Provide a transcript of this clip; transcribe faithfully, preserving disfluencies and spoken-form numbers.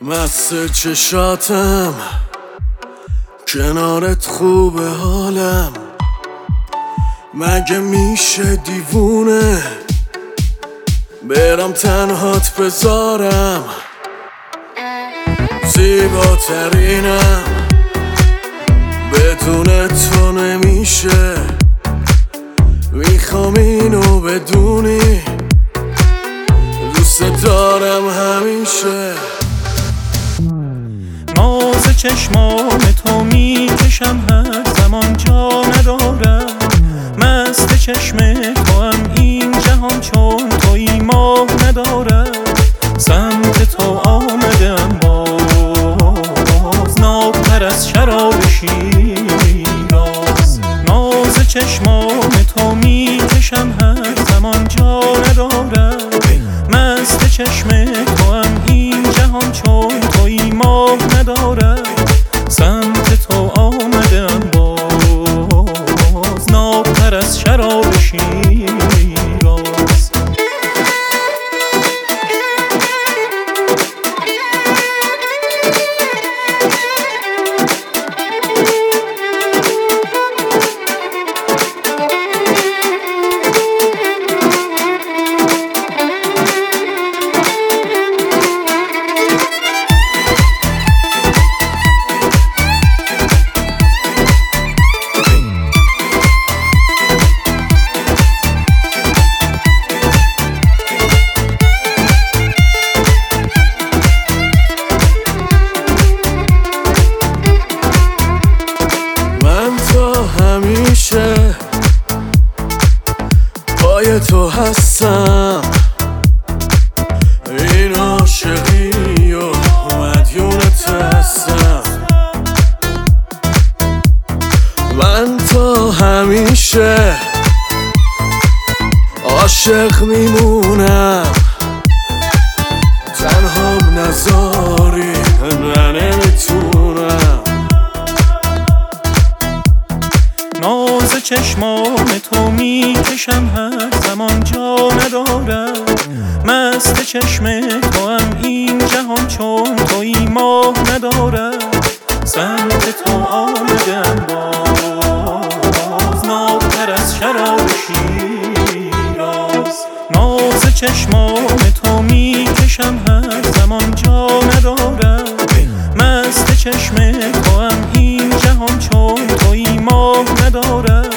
مست چشاتم کنارت خوبه حالم، مگه میشه دیوونه برم تنهات بذارم؟ زیباترینم بدون تو نمیشه، میخوام اینو بدونی دوست دارم همیشه. ناز چشمان تو میکشم هر زمان جا ندارم، مست چشم تو هم این جهان چون تویی ماه ندارم. سمت تو آمدم باز نابتر از شراب شیراز. ناز چشمان تو میکشم هر زمان جا ندارم، مست چشم تو هم این جهان چون تویی ماه ندارم. سمت تو آمدم باز نابتر از شراب شیراز. همیشه پای تو هستم، این عاشقی و مدیونت هستم. من تا همیشه عاشق میمونم، تنهام نذاری من نمیتونم. ناز چشمان تو میکشم هر زمان جا ندارم، مست چشم تو هم این جهان چون تویی ماه ندارم. سمت تو آمدم باز نابتر از شراب شیراز. ناز چشمان تو میکشم هر زمان جا ندارم، مست چشم تو هم این جهان چون تویی ماه ندارم.